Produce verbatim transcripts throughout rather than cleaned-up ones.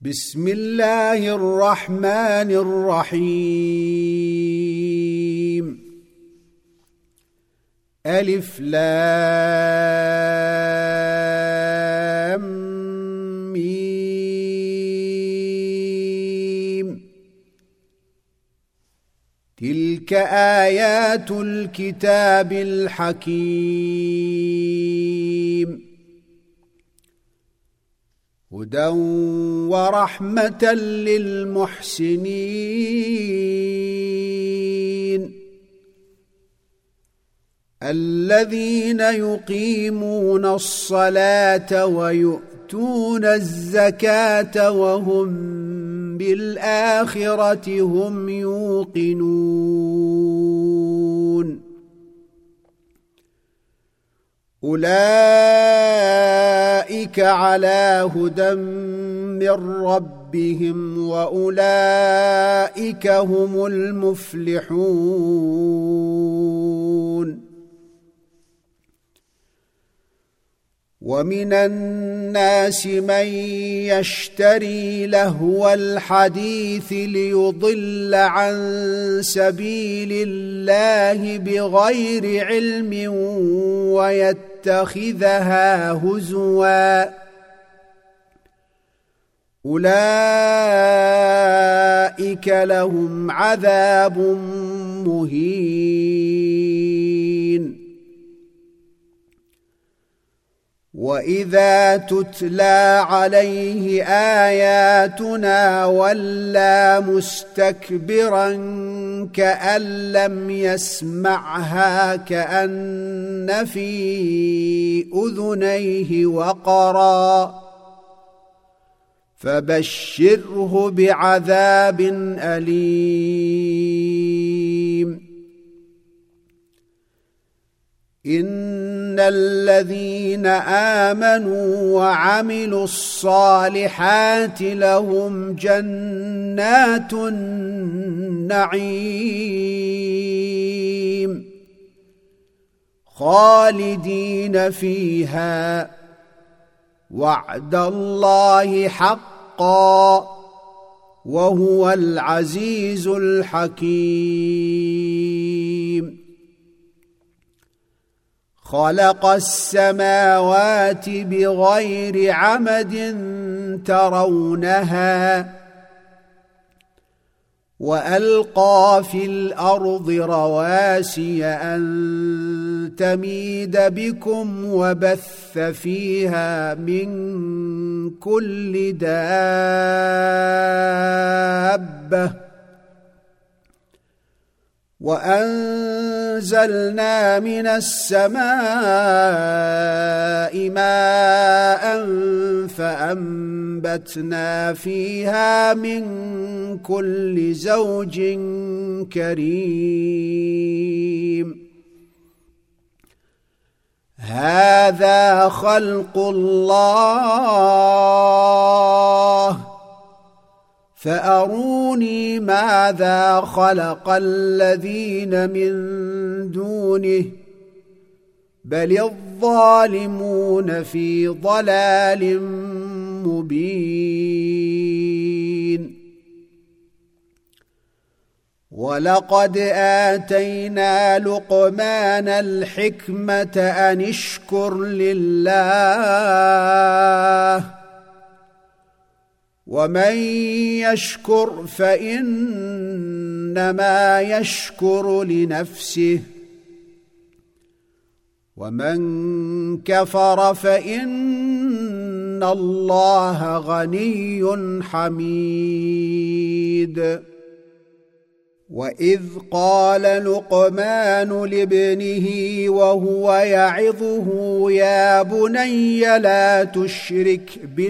بسم الله الرحمن الرحيم. ألف لام ميم. تلك آيات الكتاب الحكيم، هدى ورحمة للمحسنين الذين يقيمون الصلاة ويؤتون الزكاة وهم بالآخرة هم يوقنون. أولئك على هدى من ربهم وأولئك هم المفلحون. ومن الناس من يشتري لهو الحديث ليضل عن سبيل الله بغير علم ويتخذها هزوا، أولئك لهم عذاب مهين. وإذا تتلى عليه آياتنا ولى مستكبرا كأن لم يسمعها كأن في أذنيه وقرا، فبشره بعذاب أليم. إن الذين آمنوا وعملوا الصالحات لهم جنات النعيم خالدين فيها، وعد الله حقا وهو العزيز الحكيم. خلق السماوات بغير عمد ترونها، وألقى في الأرض رواسي أن تميد بكم وبث فيها من كل دابة، وأنزلنا من السماء ماء فأنبتنا فيها من كل زوج كريم. هذا خلق الله فأروني ماذا خلق الذين من دونه، بل الظالمون في ضلال مبين. ولقد آتينا لقمان الحكمة أن اشكر لله، ومن يشكر فإنما يشكر لنفسه، ومن كفر فإن الله غني حميد. وإذ قال لقمان لابنه وهو يعظه يا بني لا تشرك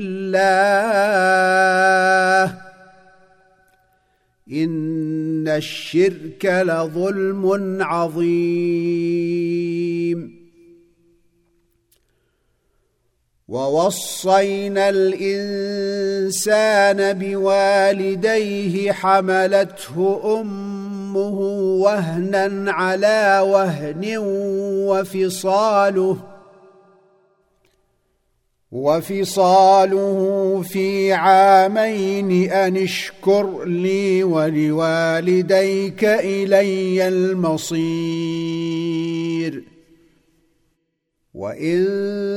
بالله إن الشرك لظلم عظيم. ووصينا الإنسان بوالديه حملته أمه وهنا على وهن وفصاله وفصاله في عامين أن اشكر لي ولوالديك إلي المصير وإن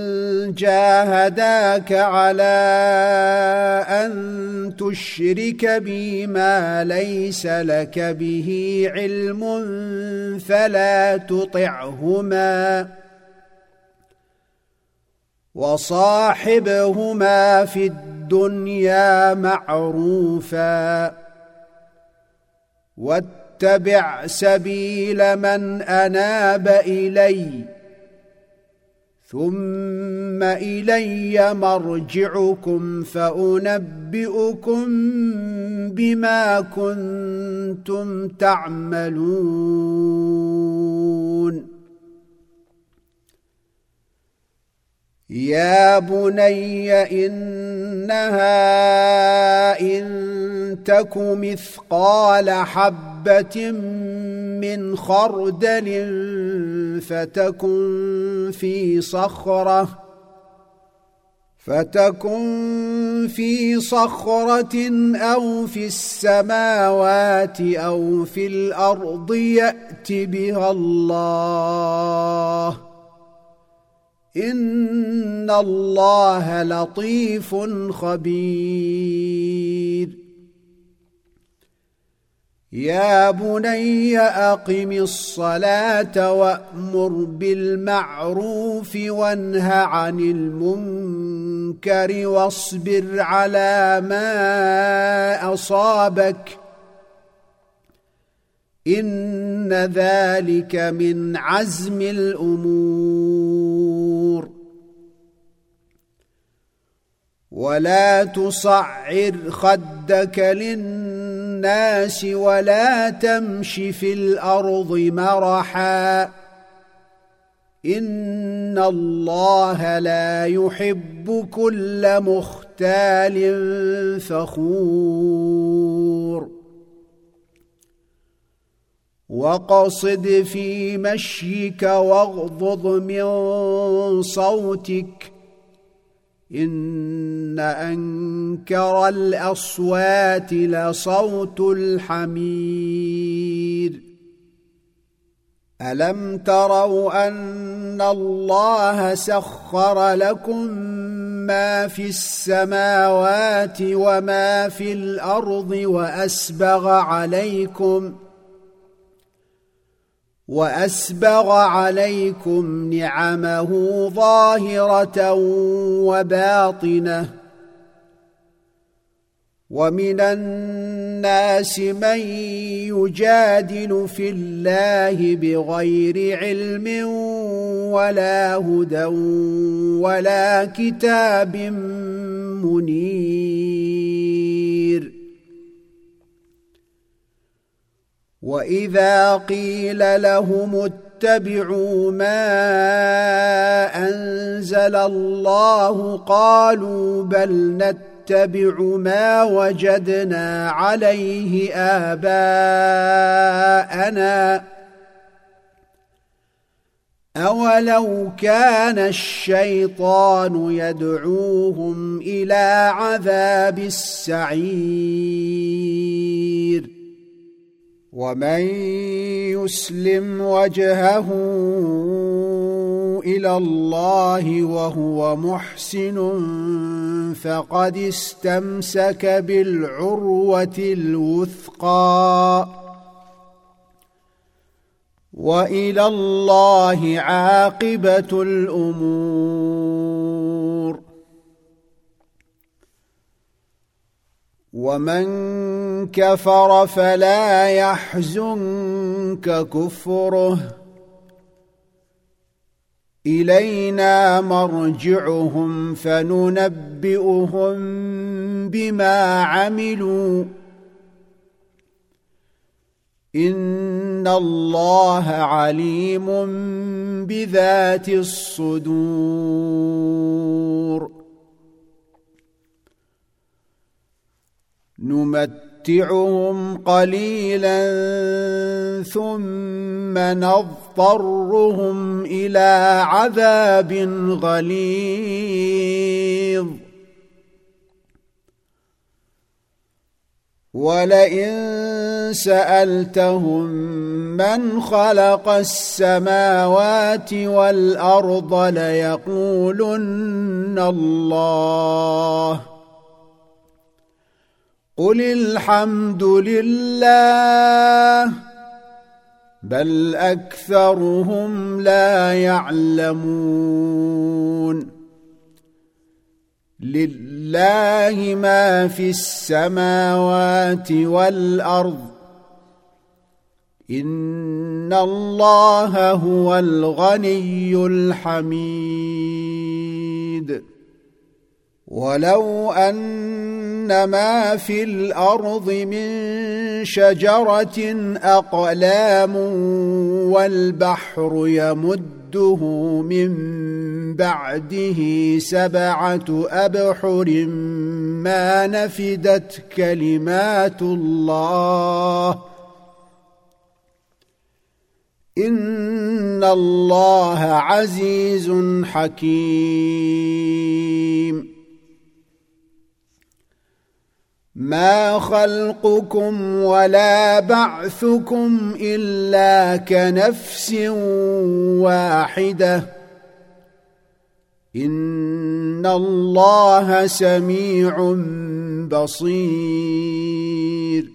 جاهداك على أن تشرك بي ما ليس لك به علم فلا تطعهما وصاحبهما في الدنيا معروفا واتبع سبيل من أناب إلي ثم إلي مرجعكم فأنبئكم بما كنتم تعملون يا بني إنها إن تك مثقال حبة من خردل فتكن في صخرة فتكن في صخرة أو في السماوات أو في الأرض يأت بها الله إن الله لطيف خبير يا بني أقم الصلاة وأمر بالمعروف وانه عن المنكر واصبر على ما أصابك إن ذلك من عزم الأمور ولا تصعر خدك للناس ولا تمش في الأرض مرحا إن الله لا يحب كل مختال فخور وقصد في مشيك واغضض من صوتك إن أنكر الأصوات لصوت الحمير ألم تروا أن الله سخر لكم ما في السماوات وما في الأرض وأسبغ عليكم وأسبغ عليكم نعمه ظاهرة وباطنة ومن الناس من يجادل في الله بغير علم ولا هدى ولا كتاب منير وإذا قيل لهم اتبعوا ما أنزل الله قالوا بل نتبع ما وجدنا عليه آباءنا أولو كان الشيطان يدعوهم إلى عذاب السعير ومن يسلم وجهه إلى الله وهو محسن فقد استمسك بالعروة الوثقى وإلى الله عاقبة الأمور ومن كفر فلا يحزنك كفره إلينا مرجعهم فننبئهم بما عملوا إن الله عليم بذات الصدور نمت نمتعهم قليلا ثم نضطرهم إلى عذاب غليظ ولئن سألتهم من خلق السماوات والأرض ليقولن الله قل الحمد لله بل أكثرهم لا يعلمون لله ما في السماوات والأرض إن الله هو الغني الحميد ولو أن ما في الأرض من شجرة أقلام والبحر يمده من بعده سبعة أبحر ما نفدت كلمات الله إن الله عزيز حكيم ما خلقكم ولا بعثكم إلا كنفس واحدة إن الله سميع بصير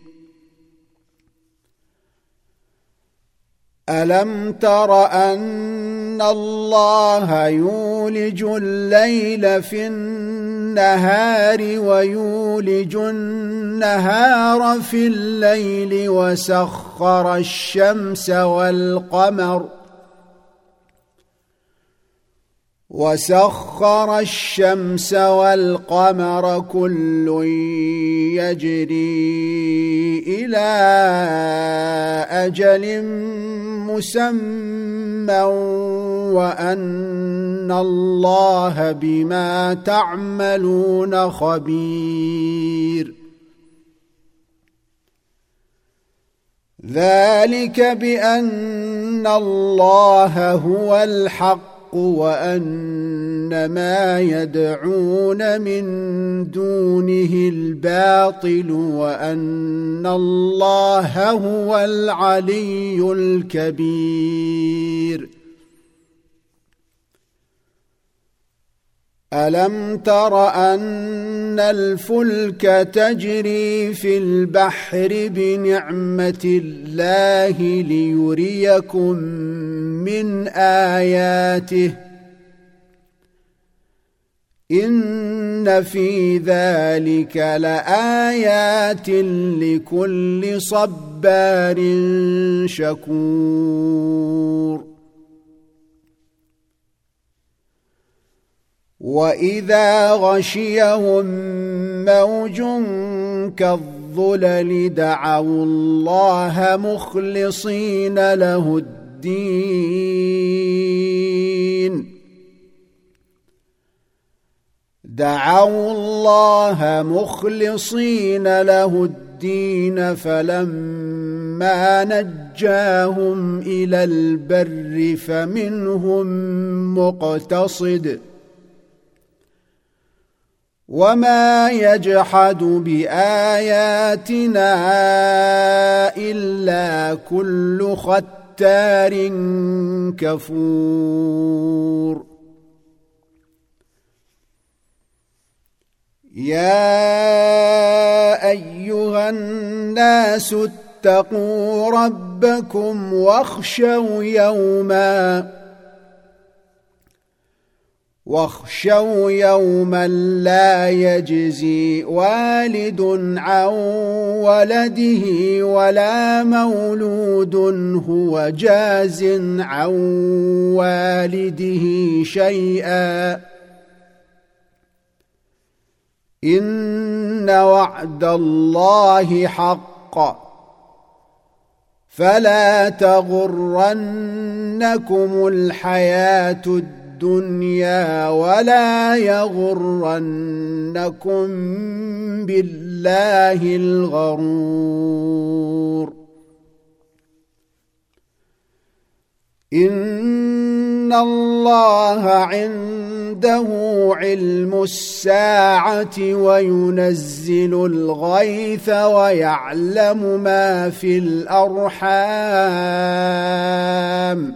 ألم تر أن الله يولج الليل في النهار ويولج النهار في الليل وسخر الشمس والقمر وسخر الشمس والقمر كل يجري إلى أجل مسمى وأن الله بما تعملون خبير ذلك بأن الله هو الحق وأن ما يدعون من دونه الباطل وأن الله هو العلي الكبير ألم تر أن الفلك تجري في البحر بنعمة الله ليريكم من آياته إن في ذلك لآيات لكل صبار شكور وإذا غشيهم موج كالظلل دعوا الله مخلصين له الدين دعوا الله مخلصين له الدين فلما نجاهم إلى البر فمنهم مقتصد وما يجحد بآياتنا إلا كل ختار كفور يا أيها الناس اتقوا ربكم واخشوا يوما واخشوا يوما لا يجزي والد عن ولده ولا مولود هو جاز عن والده شيئا إن وعد الله حق فلا تغرنكم الحياة الدنيا الدنيا ولا يغرنكم بالله الغرور إن الله عنده علم الساعة وينزل الغيث ويعلم ما في الأرحام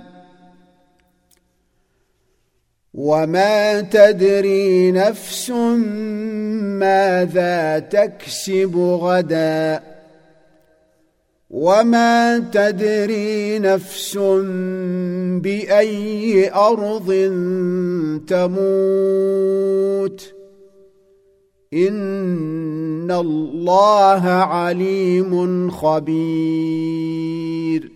وما تدري نفس ماذا تكسب غدا وما تدري نفس بأي أرض تموت إن الله عليم خبير